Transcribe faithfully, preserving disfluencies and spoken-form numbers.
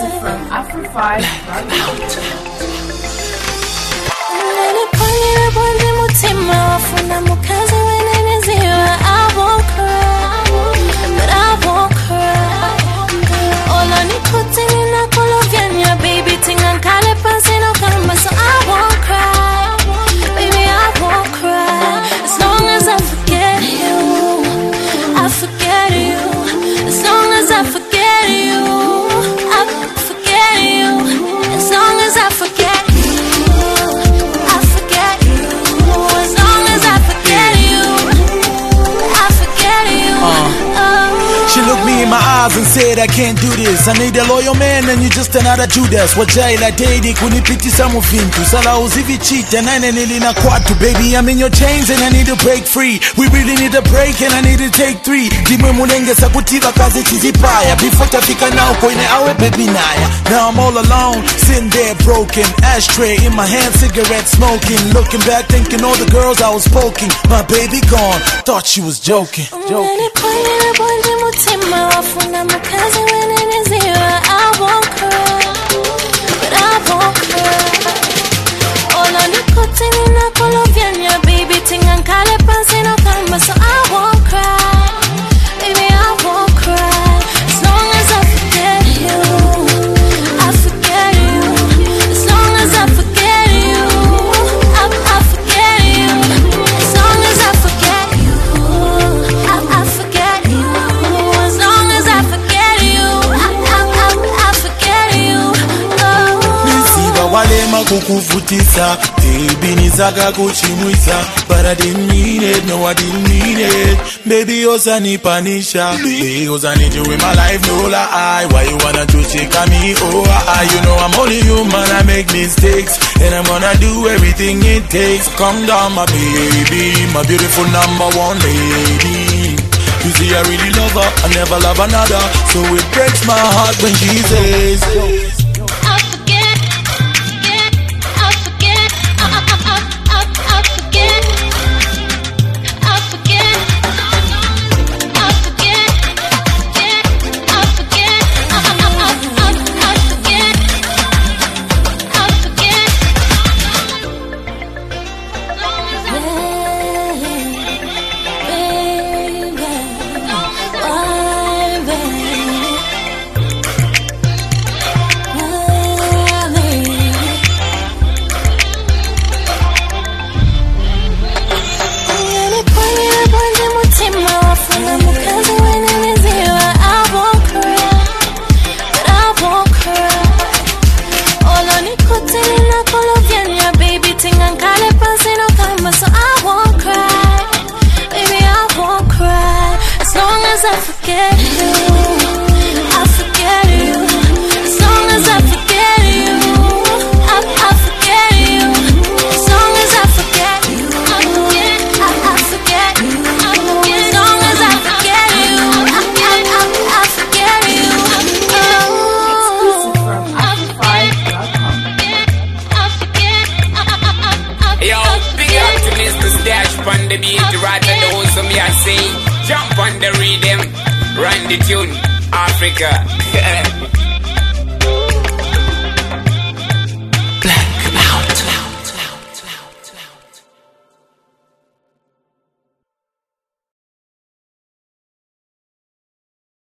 Exclusive from Afro five dot com. I won't cry, but I won't cry. All I need to do is call off baby, ting and call it passing no karma, so I won't cry, baby, I won't cry. As long as I forget you, I forget you. As long as I forget you, I forget you. As long as I forget you, I forget you. As long as I forget you, I forget you. Uh. Oh. She looked me in my eyes and said, I can't do this. I need a loyal man and you just another Judas. Wajaila daily kunipitisa muvintu. Sala uzivi cheat and I need na kwatu. Baby, I'm in your chains and I need to break free. We really need a break and I need to take three. Dimwe mulenge sakutiva kazi chizipaya. Before tafika now koine awe baby naya. Now I'm all alone, sitting there broken. Ashtray in my hand, cigarette smoking. Looking back, thinking all the girls I was poking. My baby gone, thought she was joking. Joking. I won't cry, but I won't cry. All I need to do is call off baby, ting and call it passing no karma, so I won't cry, baby, I won't cry. As long as I forget you, I forget you. As long as I forget you, I, I forget you. As long as I forget you, I, I forget you. As long as I forget you, I, I, I, I forget you. Oh. Nisiba walema kukuvutisa, baby nizaka kuchimwisa, but I didn't mean it, no I didn't mean it. Baby osani panisha, baby osani you in my life, no lie. Why you wanna to check on me? Oh I, you know I'm only human, I make mistakes, and I'm gonna do everything it takes. Come down my baby, my beautiful number one lady. You see I really love her, I never love another, so it breaks my heart when she says I forget, forget, I forget, I, I, I, I, I forget, I forget, I forget, I forget, I, I, I, I, I forget, I forget. I forget you, I forget you. As long as I forget you, I, I forget you. As long as I forget you, I forget, I, I forget you. As long as I forget you, I, I, I, I forget you. Exclusive from Afro five dot com. I forget, I, I, I, I, Yo, big up to Mister Stash on the beat, right at the house of me I say. Jump on the rhythm, run the tune, Africa.